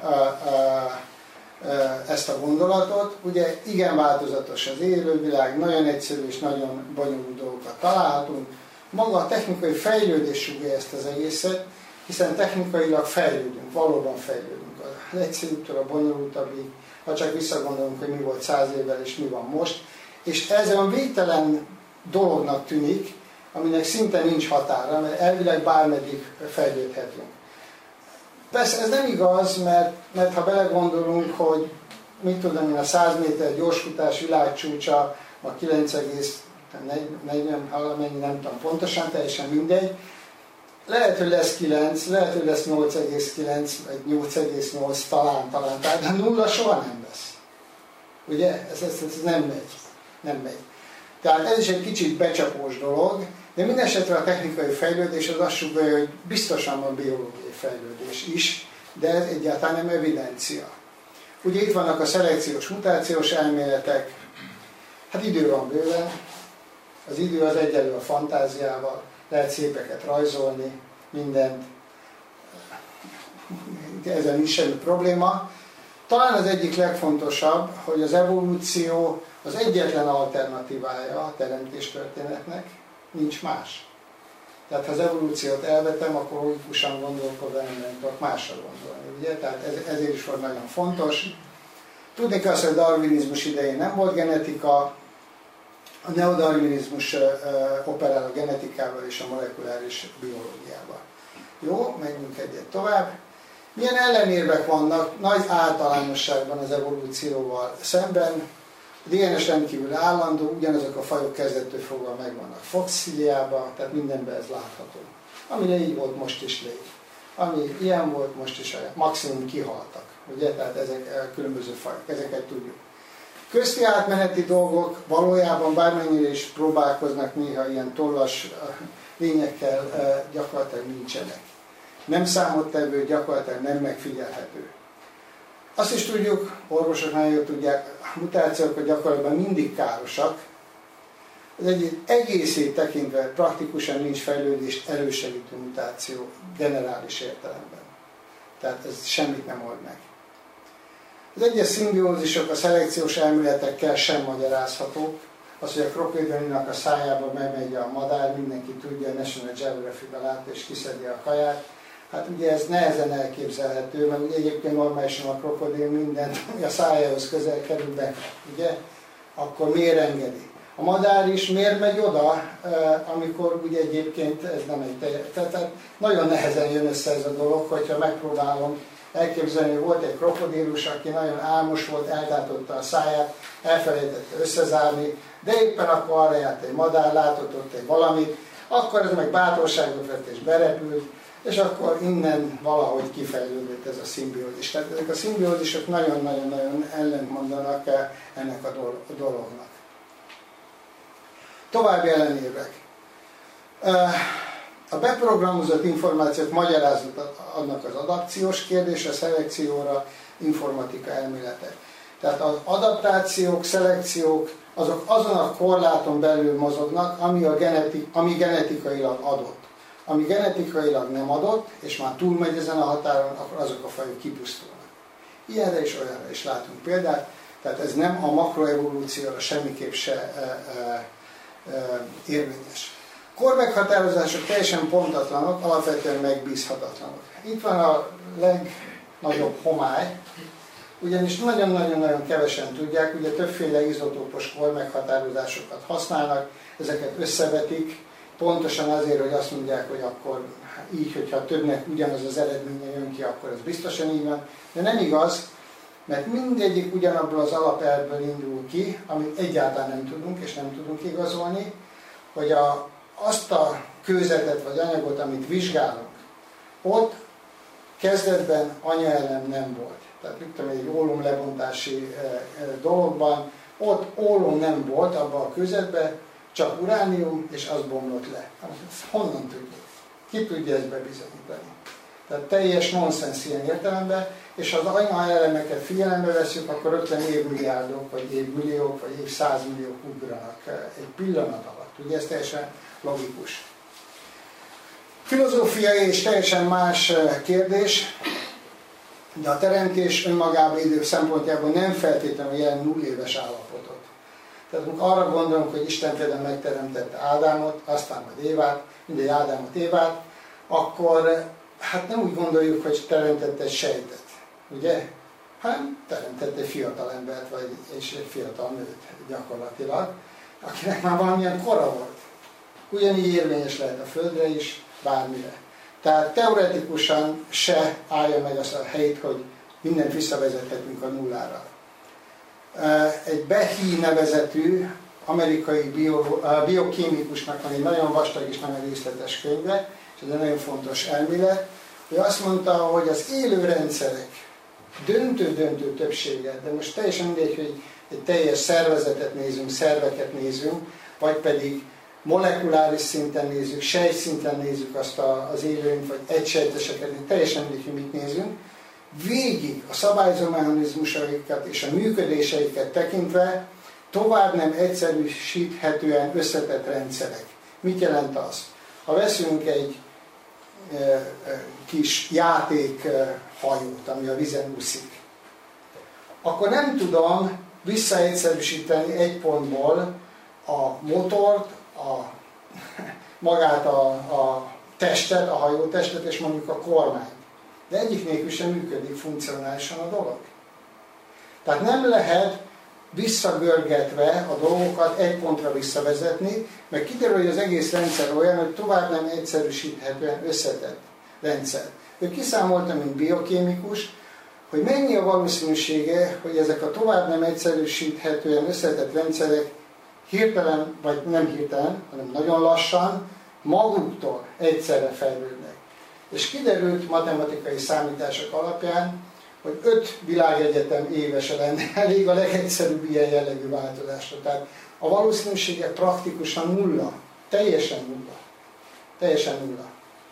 ezt a gondolatot? Ugye igen változatos az élővilág, nagyon egyszerű és nagyon bonyolult dolgokat találhatunk. Maga a technikai fejlődés sugallja ezt az egészet, hiszen technikailag fejlődünk, valóban fejlődünk. Az egyszerűbbtől a bonyolultabbig, ha csak visszagondolunk, hogy mi volt 100 évvel és mi van most. És ez olyan végtelen dolognak tűnik, aminek szinte nincs határa, mert elvileg bármeddig fejlődhetünk. Persze ez nem igaz, mert ha belegondolunk, hogy mit tudom én, a 100 méter gyorsfutás világcsúcsa a 9,40, valamennyi, nem tudom pontosan, teljesen mindegy. Lehet, hogy lesz 9, lehet, hogy lesz 8,9, vagy 8,8 talán, tehát a nulla soha nem lesz. Ugye? Ez nem megy. Nem megy. Tehát ez is egy kicsit becsapós dolog, de minden esetre a technikai fejlődés az azt sugallja, hogy biztosan van biológiai fejlődés is, de ez egyáltalán nem evidencia. Ugye itt vannak a szelekciós, mutációs elméletek, hát idő van bőven, az idő az egyenlő a fantáziával, lehet szépeket rajzolni, mindent, ezen nincs semmi probléma. Talán az egyik legfontosabb, hogy az evolúció az egyetlen alternatívája a teremtéstörténetnek, nincs más. Tehát ha az evolúciót elvetem, akkor logikusan gondolkodva nem tudok másra gondolni. Ugye? Tehát ezért is volt nagyon fontos. Tudni kell azt, hogy a darwinizmus idején nem volt genetika, a neodarwinizmus operál a genetikával és a molekuláris biológiával. Jó, menjünk egyet tovább. Milyen ellenérvek vannak nagy általánosságban az evolúcióval szemben? A DNS rendkívül állandó, ugyanazok a fajok kezdettől fogva megvannak fosszíliában, tehát mindenben ez látható. Amire így volt, most is légy. Ami ilyen volt, most is olyan. Maximum kihaltak. Ugye? Tehát ezek különböző fajok, ezeket tudjuk. Közti átmeneti dolgok valójában bármennyire is próbálkoznak néha ilyen tollas lényekkel, gyakorlatilag nincsenek. Nem számottevő, gyakorlatilag nem megfigyelhető. Azt is tudjuk, orvosok nagyon jól tudják, a mutációk gyakorlatilag mindig károsak. Az egyik egészét tekintve praktikusan nincs fejlődést elősegítő mutáció generális értelemben. Tehát ez semmit nem old meg. Az egyes szimbiózisok a szelekciós elméletekkel sem magyarázhatók. Az, hogy a krokodilnak a szájába bemegy a madár, mindenki tudja, a National Geographic-ben látta és kiszedi a kaját. Hát ugye ez nehezen elképzelhető, mert ugye egyébként normálisan a krokodil mindent, ami a szájához közel kerül be, ugye? Akkor miért engedi? A madár is miért megy oda, amikor ugye egyébként ez nem egy tehát nagyon nehezen jön össze ez a dolog, hogyha megpróbálom elképzelni, hogy volt egy krokodilus, aki nagyon álmos volt, eltátotta a száját, elfelejtette összezárni, de éppen akkor arra járt egy madár, látott ott egy valamit, akkor ez meg bátorságot vett és berepült, és akkor innen valahogy kifejlődött ez a szimbiózis. Tehát ezek a szimbiózisok nagyon-nagyon ellentmondanak ennek a dolognak. További ellenérvek. A beprogramozott információk magyarázatot adnak az adapciós kérdés, a szelekcióra, informatika elméletek. Tehát az adaptációk, szelekciók, azok azon a korláton belül mozognak, ami genetikailag adott. Ami genetikailag nem adott, és már túlmegy ezen a határon, akkor azok a fajok kipusztulnak. Ilyenre és olyanra is látunk példát. Tehát ez nem a makroevolúcióra semmiképp se érvényes. Kormeghatározások teljesen pontatlanok, alapvetően megbízhatatlanok. Itt van a legnagyobb homály, ugyanis nagyon-nagyon-nagyon kevesen tudják, ugye többféle izotópos kormeghatározásokat használnak, ezeket összevetik, pontosan azért, hogy azt mondják, hogy akkor így, hogyha többnek ugyanaz az eredménye jön ki, akkor ez biztosan így van. De nem igaz, mert mindegyik ugyanabból az alapelvből indul ki, amit egyáltalán nem tudunk és nem tudunk igazolni, hogy azt a kőzetet vagy anyagot, amit vizsgálunk, ott kezdetben anyaelem nem volt. Tehát mit tudom, egy ólom lebontási dologban, ott ólom nem volt abban a kőzetben, csak uránium, és az bomlott le. Honnan tudjuk? Ki tudja ezt bebizonyítani? Tehát teljes nonsens ilyen értelemben, és ha az anyaelemeket figyelembe veszünk, akkor 50 évmilliárdok, vagy évmilliók, vagy évszázmilliók ugranak egy pillanat alatt. Ugye ez teljesen logikus. Filozófiai és teljesen más kérdés, de a teremtés önmagában idő szempontjából nem feltétlenül jelent 0 éves állapotot. Tehát amikor arra gondolunk, hogy Isten például megteremtette Ádámot, aztán majd Évát, mindegy Ádámot, Évát, akkor hát nem úgy gondoljuk, hogy teremtette egy sejtet, ugye? Hanem teremtette egy fiatal embert, vagy egy fiatal nőt gyakorlatilag, akinek már valamilyen kora volt. Ugyanígy érvényes lehet a Földre is, bármire. Tehát teoretikusan se állja meg azt a helyét, hogy mindent visszavezethetünk a nullára. Egy Behe nevezetű amerikai biokémikusnak van egy nagyon vastag és nagyon részletes könyve, és ez egy nagyon fontos elmélet, hogy azt mondta, hogy az élő rendszerek döntő többsége, de most teljesen mindegy, hogy egy teljes szervezetet nézünk, szerveket nézünk, vagy pedig molekuláris szinten nézzük, sejtszinten nézzük azt az élőnyt, vagy egysejteseket, teljesen mindegy, hogy mit nézünk, végig a szabályozó mechanizmusaikat és a működéseiket tekintve tovább nem egyszerűsíthetően összetett rendszerek. Mit jelent az? Ha veszünk egy kis játékhajót, ami a vízen úszik, akkor nem tudom visszaegyszerűsíteni egy pontból a motort, magát a testet, a hajótestet és mondjuk a kormányt. De egyik nélkül sem működik funkcionálisan a dolog. Tehát nem lehet visszagörgetve a dolgokat egy pontra visszavezetni, mert kiderül, hogy az egész rendszer olyan, hogy tovább nem egyszerűsíthetően összetett rendszer. Ő kiszámolta, mint biokémikus, hogy mennyi a valószínűsége, hogy ezek a tovább nem egyszerűsíthetően összetett rendszerek hirtelen, vagy nem hirtelen, hanem nagyon lassan, maguktól egyszerre fejlődnek. És kiderült matematikai számítások alapján, hogy 5 világegyetem évese lenne elég a legegyszerűbb ilyen jellegű változásra. Tehát a valószínűsége praktikusan nulla. Teljesen nulla. Teljesen nulla.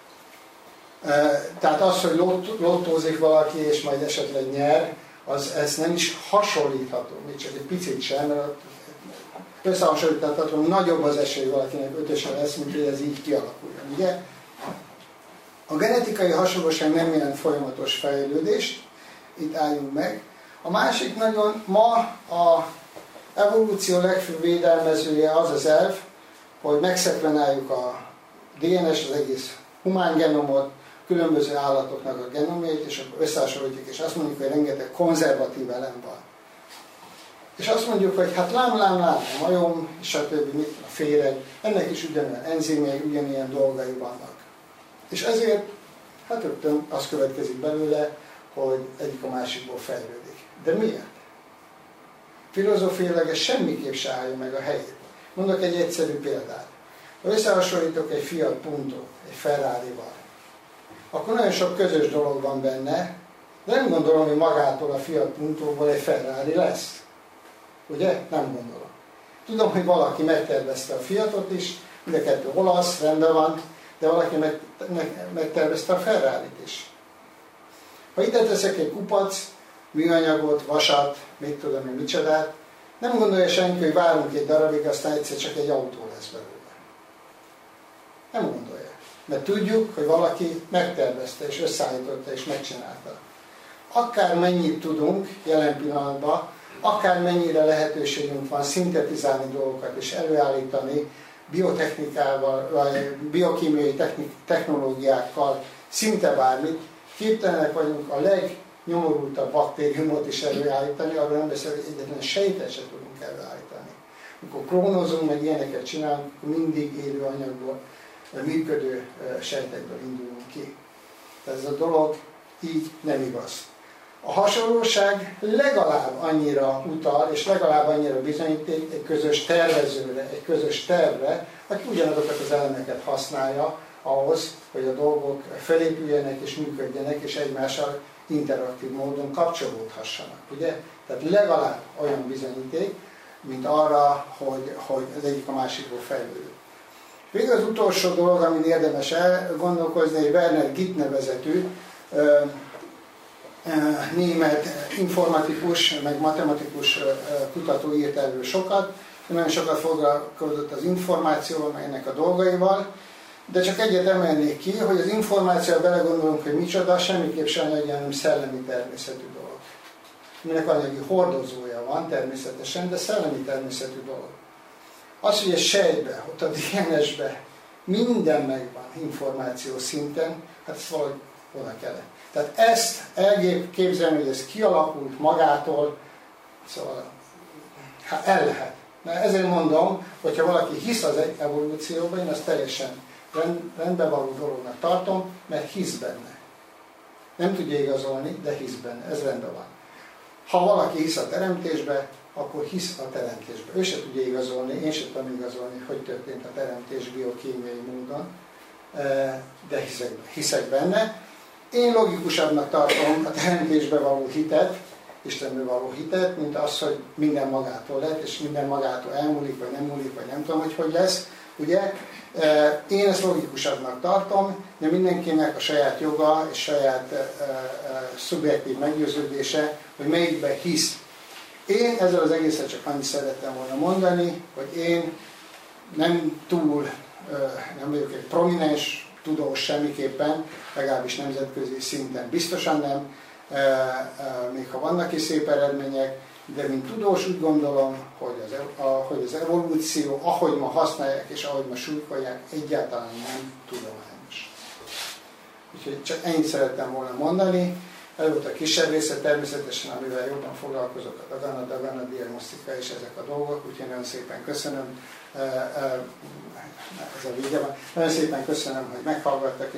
Tehát az, hogy lottózik valaki, és majd esetleg nyer, ez nem is hasonlítható, még csak egy picit sem, mert összehasonlíthatatlanul nagyobb az esély, hogy valakinek 5-ösen lesz, mint hogy ez így kialakuljon. Ugye? A genetikai hasonlóság nem jelent folyamatos fejlődést, itt álljunk meg. A másik nagyon, ma a evolúció legfőbb védelmezője az az elv, hogy megszekvenáljuk a DNS, az egész humán genomot, különböző állatoknak a genomjait, és akkor összehasonlítjuk, és azt mondjuk, hogy rengeteg konzervatív elem van. És azt mondjuk, hogy hát lám, a majom, és a többi, a féreg, ennek is ugyanolyan enzimjei, ugyanilyen dolgai vannak. És ezért, hát rögtön az következik belőle, hogy egyik a másikból fejlődik. De miért? Filozófiailag ez semmiképp se állja meg a helyét. Mondok egy egyszerű példát. Ha összehasonlítok egy Fiat Punto, egy Ferrari-val, akkor nagyon sok közös dolog van benne, de nem gondolom, hogy magától a Fiat Puntóból egy Ferrari lesz. Ugye? Nem gondolom. Tudom, hogy valaki megtervezte a Fiatot is, mind a kettő olasz, rendben van, de valaki megtervezte a Ferrarit is. Ha ide teszek egy kupac, műanyagot, vasat, mit tudom én, micsodát, nem gondolja senki, hogy várunk egy darabig, aztán egyszer csak egy autó lesz belőle. Nem gondolja. Mert tudjuk, hogy valaki megtervezte, és összeállította, és megcsinálta. Akár mennyit tudunk jelen pillanatban akármennyire lehetőségünk van szintetizálni dolgokat és előállítani biotechnikával, vagy biokémiai technológiákkal, szinte bármit, képtelenek vagyunk a legnyomorultabb baktériumot is előállítani, arról nem beszél, hogy egyetlen sejtet se tudunk előállítani. Amikor klónozunk, meg ilyeneket csinálunk, akkor mindig élő anyagból, működő sejtekből indulunk ki. Tehát ez a dolog így nem igaz. A hasonlóság legalább annyira utal, és legalább annyira bizonyíték egy közös tervezőre, egy közös tervre, aki ugyanazokat az elemeket használja ahhoz, hogy a dolgok felépüljenek és működjenek, és egymással interaktív módon kapcsolódhassanak. Ugye? Tehát legalább olyan bizonyíték, mint arra, hogy az egyik a másikból fejlődő. Végül az utolsó dolog, amin érdemes elgondolkozni, egy Werner Gitt nevezetű német informatikus, meg matematikus kutató írt erről sokat, nagyon sokat foglalkozott az információval, meg ennek a dolgaival, de csak egyet emelnék ki, hogy az információval belegondolunk, hogy micsoda, semmiképp sem anyagi, hanem szellemi természetű dolog. Minek anyagi hordozója van természetesen, de szellemi természetű dolog. Az, hogy egy sejtbe, ott a DNS-be minden megvan információ szinten, hát ezt valahogy oda kellett. Tehát ezt elképzelni, hogy ez kialakult magától, szóval hát el lehet. Mert ezért mondom, hogyha valaki hisz az evolúcióban, én azt teljesen rendben való dolognak tartom, mert hisz benne. Nem tudja igazolni, de hisz benne. Ez rendben van. Ha valaki hisz a teremtésbe, akkor hisz a teremtésbe. Ő se tudja igazolni, én sem tudom igazolni, hogy történt a teremtés biokémiai módon, de hiszek benne. Én logikusabbnak tartom a teremtésbe való hitet, Istenbe való hitet, mint az, hogy minden magától lett, és minden magától elmúlik, vagy nem múlik, vagy nem tudom, hogy lesz. Ugye? Én ezt logikusabbnak tartom, de mindenkinek a saját joga és saját szubjektív meggyőződése, hogy melyikbe hisz. Én ezzel az egészet csak annyit szerettem volna mondani, hogy én nem vagyok egy prominens tudós semmiképpen, legalábbis nemzetközi szinten biztosan nem, még ha vannak is szép eredmények, de mint tudós úgy gondolom, hogy az evolúció, ahogy ma használják és ahogy ma súlykolják, egyáltalán nem tudományos. Úgyhogy csak ennyit szerettem volna mondani. Ez volt a kisebb része, természetesen, amivel jobban foglalkozok, a Dagana diagnosztika és ezek a dolgok, úgyhogy nagyon szépen köszönöm. Ez a vége van. Nagyon szépen köszönöm, hogy meghallgattak.